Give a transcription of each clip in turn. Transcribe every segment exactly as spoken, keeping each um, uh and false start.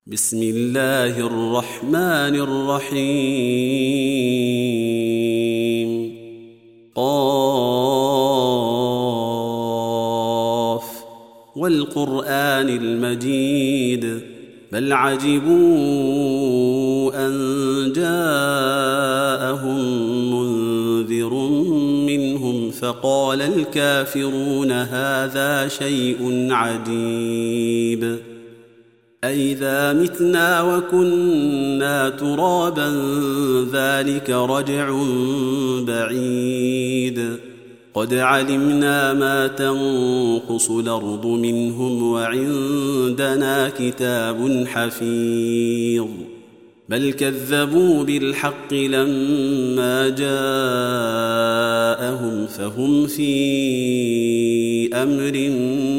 بسم الله الرحمن الرحيم. قاف والقرآن المجيد بل عجبوا أن جاءهم منذر منهم فقال الكافرون هذا شيء عجيب أئذا متنا وكنا ترابا ذلك رجع بعيد قد علمنا ما تنقص الأرض منهم وعندنا كتاب حفيظ بل كذبوا بالحق لما جاءهم فهم في أمر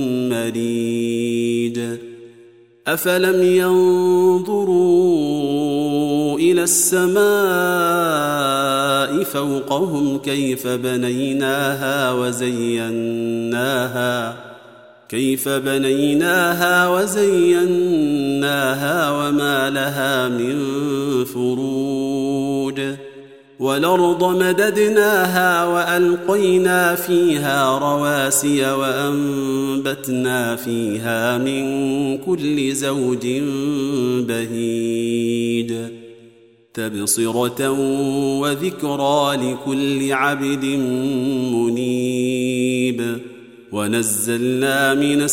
مريج أفلم ينظروا إلى السماء فوقهم كيف بنيناها وزيناها كيف بنيناها وزيناها وما لها من فروج والأرض مددناها وألقينا فيها رواسي وأنبتنا فيها من كل زوج بهيج تبصرة وذكرى لكل عبد منيب ونزلنا من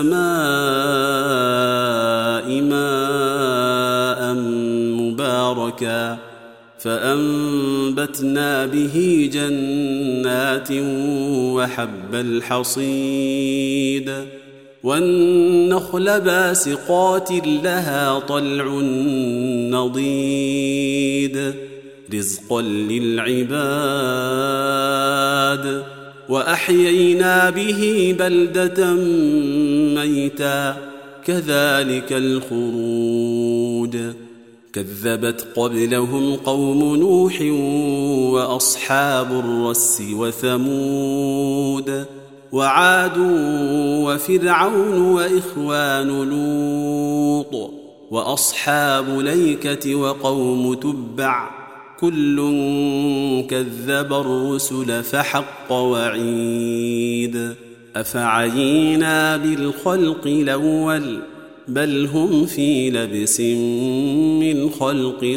السماء ماء مباركا فأنبتنا به جنات وحب الحصيد والنخل باسقات لها طلع نضيد رزقا للعباد وأحيينا به بلدة ميتا كذلك الخروج كذبت قبلهم قوم نوح وأصحاب الرس وثمود وعاد وفرعون وإخوان لوط وأصحاب ليكة وقوم تبع كل كذب الرسل فحق وعيد أفعينا بالخلق الأول بل هم في لبس من خلق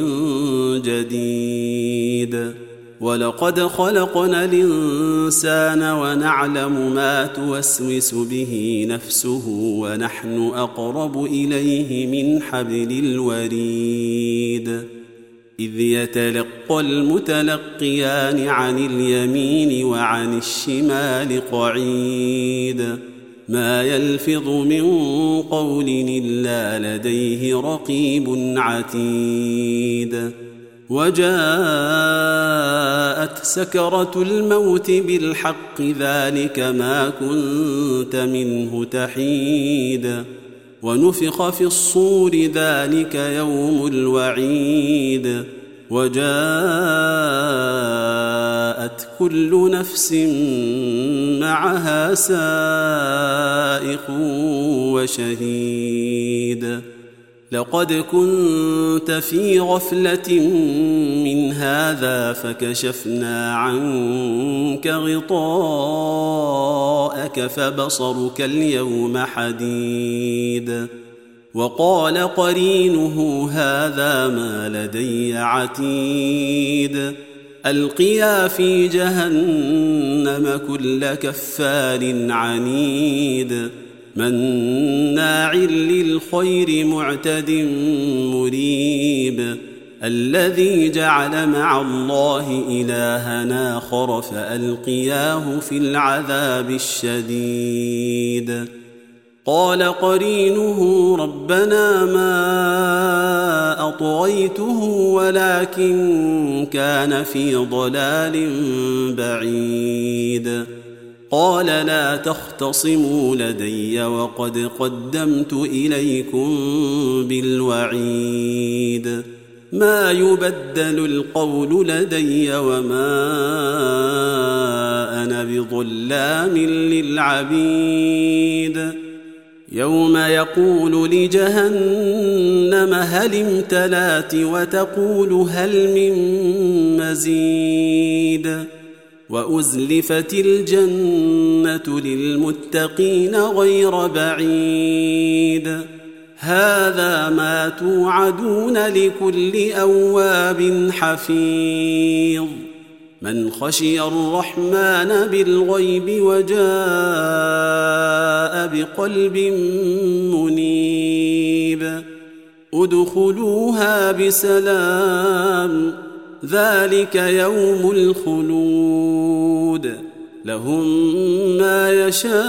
جديد ولقد خلقنا الإنسان ونعلم ما توسوس به نفسه ونحن أقرب إليه من حبل الوريد إذ يتلقى المتلقيان عن اليمين وعن الشمال قعيد ما يلفظ من قول إلا لديه رقيب عتيد وجاءت سكرة الموت بالحق ذلك ما كنت منه تحيد ونفخ في الصور ذلك يوم الوعيد وجاءت كل نفس معها سائق وشهيد لقد كنت في غفلة من هذا فكشفنا عنك غطاءك فبصرك اليوم حديد وقال قرينه هذا ما لدي عتيد ألقيا في جهنم كل كفار عنيد مناع للخير معتد مريب الذي جعل مع الله إلها آخر فألقياه في العذاب الشديد قال قرينه ربنا ما أطغيته ولكن كان في ضلال بعيد قال لا تختصموا لدي وقد قدمت إليكم بالوعيد ما يبدل القول لدي وما أنا بظلام للعبيد يوم يقول لجهنم هل امتلأت وتقول هل من مزيد وأزلفت الجنة للمتقين غير بعيد هذا ما توعدون لكل أواب حفيظ من خشي الرحمن بالغيب وجاء بقلب منيب ادخلوها بسلام ذلك يوم الخلود لهم ما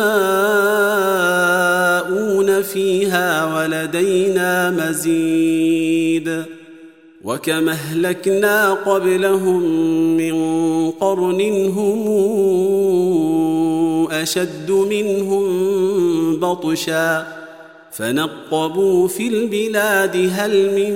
يشاءون فيها ولدينا مزيد وكم أهلكنا قبلهم من قرن هم أشد منهم بطشا فنقبوا في البلاد هل من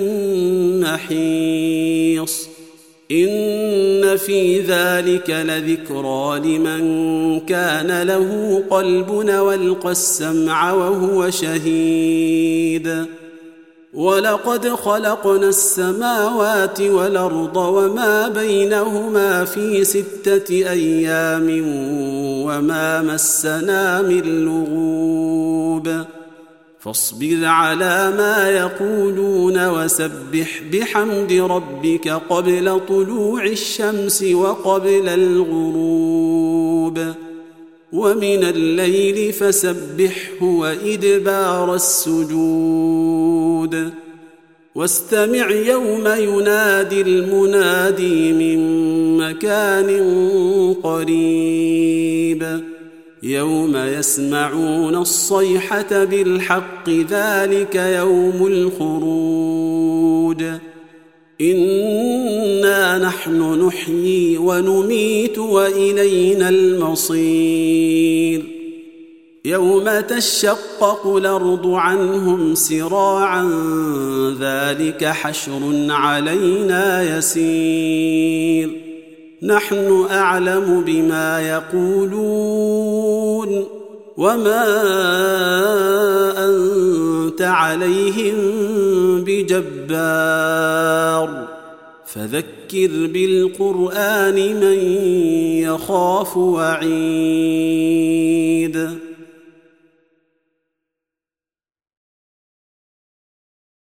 محيص إن في ذلك لذكرى لمن كان له قلب والقى السمع وهو شهيد ولقد خلقنا السماوات والأرض وما بينهما في ستة أيام وما مسنا من لغوب فاصبر على ما يقولون وسبح بحمد ربك قبل طلوع الشمس وقبل الغروب ومن الليل فسبحه وإدبار السجود واستمع يوم ينادي المنادي من مكان قريب يوم يسمعون الصيحة بالحق ذلك يوم الخروج إنا نحن نحيي ونميت وإلينا المصير يوم تشقق الأرض عنهم سراعا ذلك حشر علينا يسير نحن أعلم بما يقولون وما أنت عليهم بجبار فذكر بالقرآن من يخاف وعيد